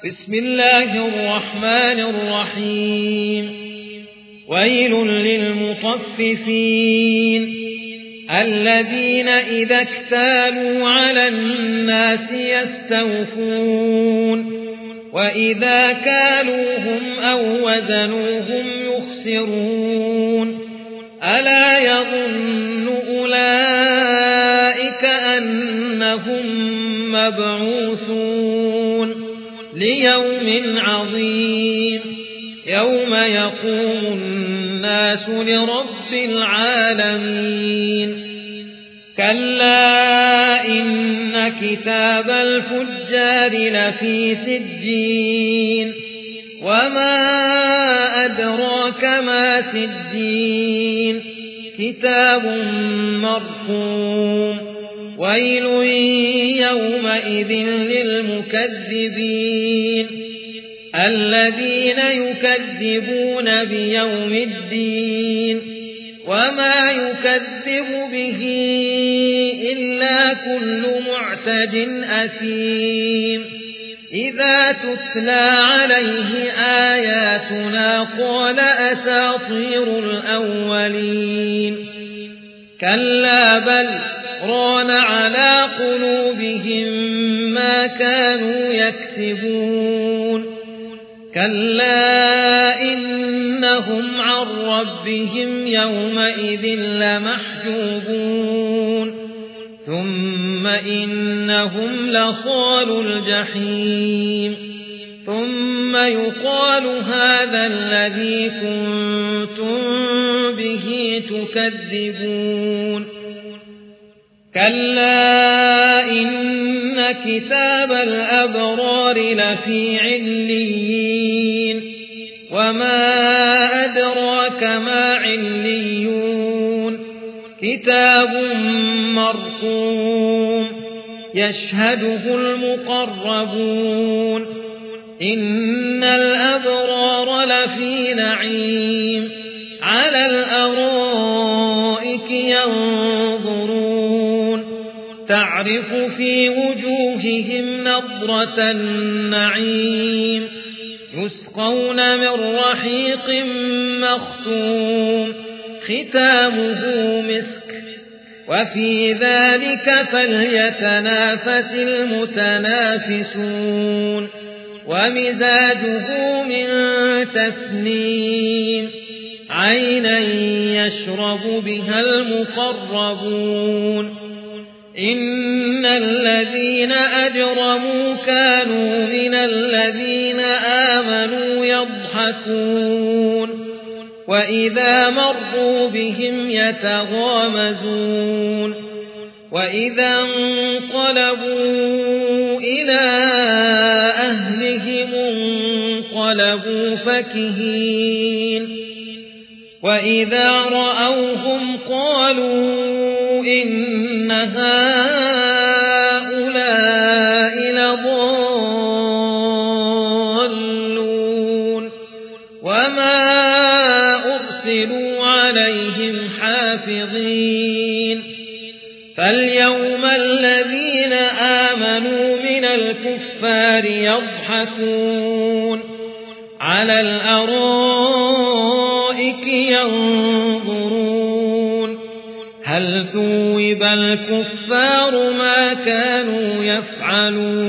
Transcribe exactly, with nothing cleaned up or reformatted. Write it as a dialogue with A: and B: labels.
A: بسم الله الرحمن الرحيم ويل للمطففين الذين إذا اكتالوا على الناس يستوفون وإذا كالوهم أو وزنوهم يخسرون ألا يظن أولئك أنهم مبعوثون ليوم عظيم يوم يقوم الناس لرب العالمين كلا إن كتاب الفجار لفي سجين وما أدراك ما سجين كتاب مرقوم ويل يومئذ للمكذبين الذين يكذبون بيوم الدين وما يكذب به إلا كل معتد أثيم إذا تتلى عليه آياتنا قال أساطير الأولين كلا بل ران على قلوبهم ما كانوا يكسبون كلا إنهم عن ربهم يومئذ لمحجوبون ثم إنهم لصالوا الجحيم ثم يقال هذا الذي كنتم به تكذبون كلا إن كتاب الأبرار لفي عليين وما أدراك ما عليون كتاب مرقوم يشهده المقربون إن الأبرار لفي نعيم على الأرائك ينظرون تعرف في وجوههم نضرة النعيم يسقون من رحيق مختوم ختامه مسك وفي ذلك فليتنافس المتنافسون ومزاجه من تسنيم عينا يشرب بها المقربون إن الذين أجرموا كانوا من الذين آمنوا يضحكون وإذا مروا بهم يتغامزون وإذا انقلبوا إلى أهلهم انقلبوا فكهين وإذا رأوهم قالوا إن هؤلاء لضالون وما أرسلوا عليهم حافظين فاليوم الذين آمنوا من الكفار يضحكون على الأرائك ينظرون هل ثوب الكفار ما كانوا يفعلون